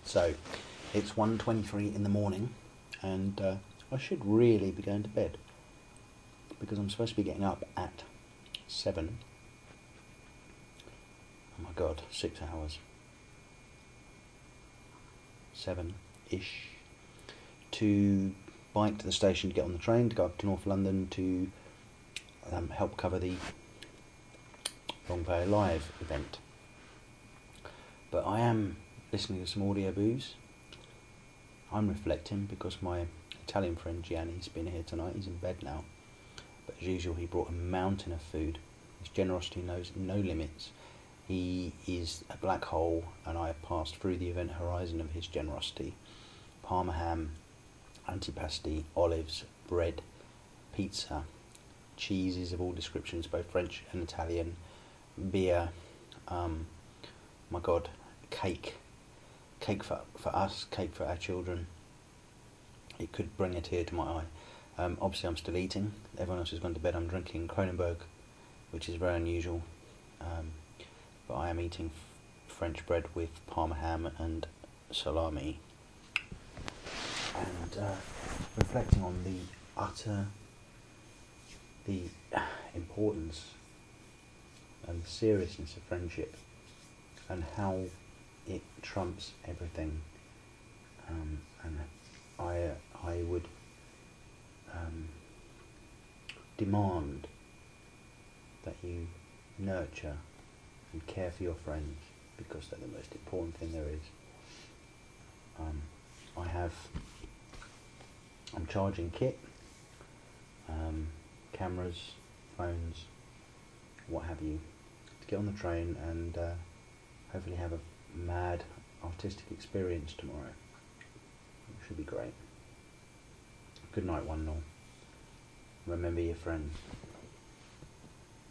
So it's 1:23 in the morning, and I should really be going to bed because I'm supposed to be getting up at 7. Oh my god, 6 hours. 7-ish. To bike to the station to get on the train to go up to North London to help cover the Long Bay Live event. But I am listening to some audio booze. I'm reflecting because my Italian friend Gianni's been here tonight. He's in bed now. But as usual, he brought a mountain of food. His generosity knows no limits. He is a black hole, and I have passed through the event horizon of his generosity. Parma ham, antipasti, olives, bread, pizza, cheeses of all descriptions, both French and Italian, beer, my god, cake for us, cake for our children. It could bring a tear to my eye. Obviously I'm still eating, everyone else has gone to bed. I'm drinking Kronenbourg, which is very unusual, but I am eating French bread with Parma ham and salami, and reflecting on the importance and the seriousness of friendship, and how it trumps everything. And I would demand that you nurture and care for your friends, because they're the most important thing there is. I'm charging kit, cameras, phones, what have you, to get on the train and hopefully have a mad artistic experience tomorrow. It should be great. Good night, 1-0. Remember your friends.